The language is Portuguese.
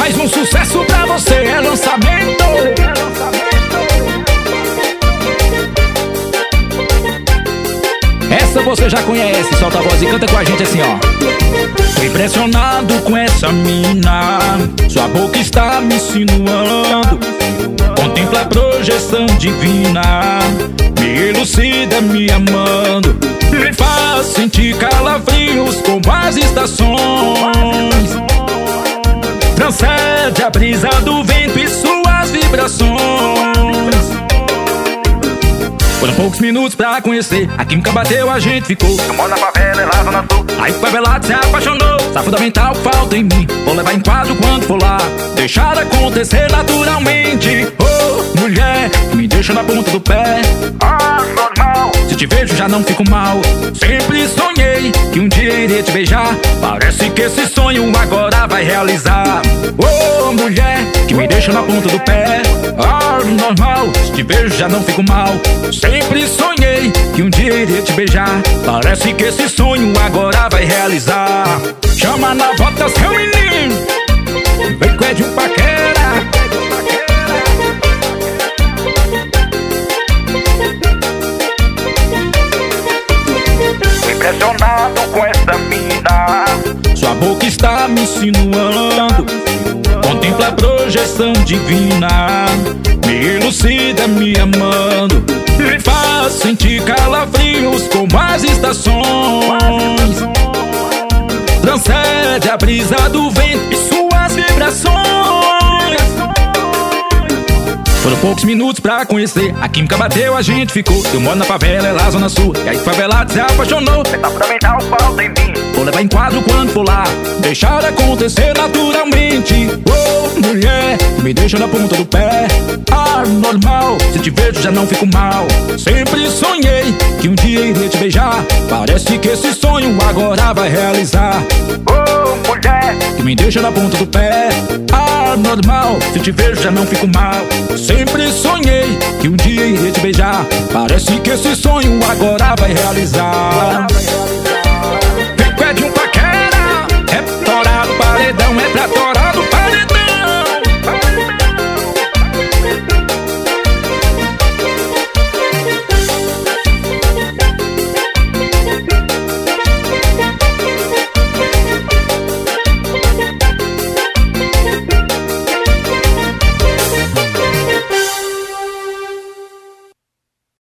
Mais um sucesso pra você, é lançamento. Essa você já conhece, solta a voz e canta com a gente assim, ó. Tô impressionado com essa mina, sua boca está me insinuando. Contempla a projeção divina, me elucida me amando. Me faz sentir calafrios como as estações. Transcende a brisa do vento e suas vibrações. Foram poucos minutos pra conhecer, a química bateu, a gente ficou. Eu moro na favela, é lá zona sul. Aí o favelado se apaixonou, tá fundamental, falta em mim. Vou levar em quadro quando for lá, deixar acontecer naturalmente. Oh, mulher, me deixa na ponta do pé. Normal. Se te vejo já não fico mal. Sempre sonhei que um dia iria te beijar. Parece que esse sonho agora vai realizar. Oh, mulher, que me deixa na ponta do pé. Normal, se te vejo já não fico mal. Sempre sonhei que um dia iria te beijar. Parece que esse sonho agora vai realizar. Chama na volta seu menino, vem com Edinho Paquera. Impressionado com essa mina, sua boca está me insinuando. Contempla a projeção divina, me elucida me amando. Me faz sentir calafrios como as estações. Transcende a brisa do vento e suas vibrações. Foram poucos minutos pra conhecer, a química bateu, a gente ficou. Eu moro na favela, é lá zona sul. E aí o favelado se apaixonou. tá fundamental, falta em mim. Vou levar em quadro quando for lá, deixar acontecer naturalmente. Oh, mulher, me deixa na ponta do pé. Normal, se te vejo já não fico mal. Sempre sonhei que um dia iria te beijar. Parece que esse sonho agora vai realizar. Oh, mulher, que me deixa na ponta do pé. Normal, se te vejo já não fico mal. Sempre sonhei que um dia iria te beijar. Parece que esse sonho agora vai realizar.